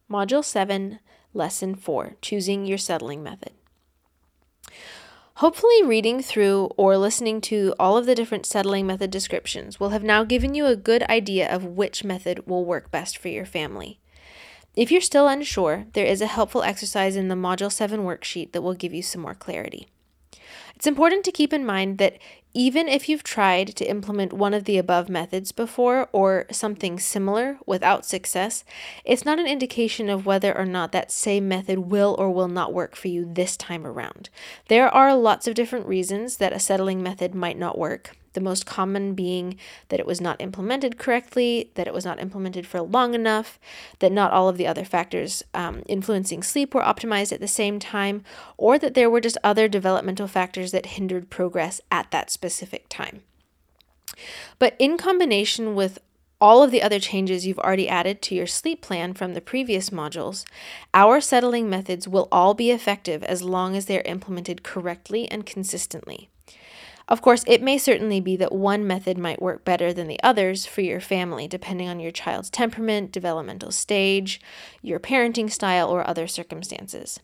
Module 7, Lesson 4, Choosing Your Settling Method. Hopefully reading through or listening to all of the different settling method descriptions will have now given you a good idea of which method will work best for your family. If you're still unsure, there is a helpful exercise in the Module 7 worksheet that will give you some more clarity. It's important to keep in mind that even if you've tried to implement one of the above methods before or something similar without success, it's not an indication of whether or not that same method will or will not work for you this time around. There are lots of different reasons that a settling method might not work. The most common being that it was not implemented correctly, that it was not implemented for long enough, that not all of the other factors influencing sleep were optimized at the same time, or that there were just other developmental factors that hindered progress at that specific time. But in combination with all of the other changes you've already added to your sleep plan from the previous modules, our settling methods will all be effective as long as they're implemented correctly and consistently. Of course, it may certainly be that one method might work better than the others for your family, depending on your child's temperament, developmental stage, your parenting style, or other circumstances.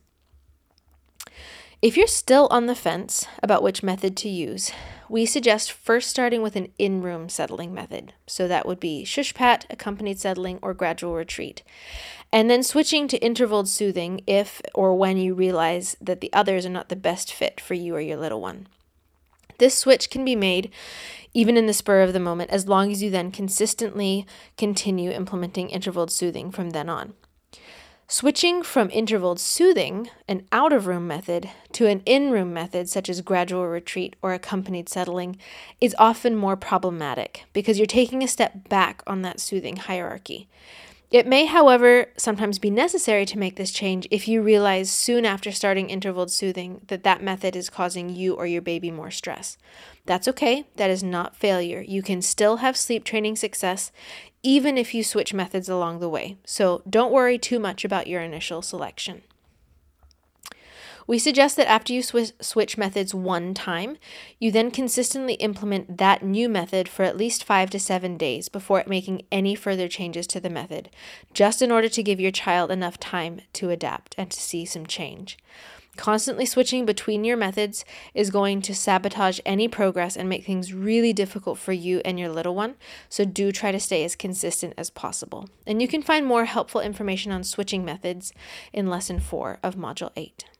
If you're still on the fence about which method to use, we suggest first starting with an in-room settling method. So that would be shush-pat, accompanied settling, or gradual retreat. And then switching to intervaled soothing if or when you realize that the others are not the best fit for you or your little one. This switch can be made even in the spur of the moment, as long as you then consistently continue implementing intervaled soothing from then on. Switching from intervaled soothing, an out-of-room method, to an in-room method such as gradual retreat or accompanied settling is often more problematic because you're taking a step back on that soothing hierarchy. It may, however, sometimes be necessary to make this change if you realize soon after starting intervaled soothing that that method is causing you or your baby more stress. That's okay. That is not failure. You can still have sleep training success even if you switch methods along the way. So don't worry too much about your initial selection. We suggest that after you switch methods one time, you then consistently implement that new method for at least 5 to 7 days before making any further changes to the method, just in order to give your child enough time to adapt and to see some change. Constantly switching between your methods is going to sabotage any progress and make things really difficult for you and your little one, so do try to stay as consistent as possible. And you can find more helpful information on switching methods in Lesson 4 of Module 8.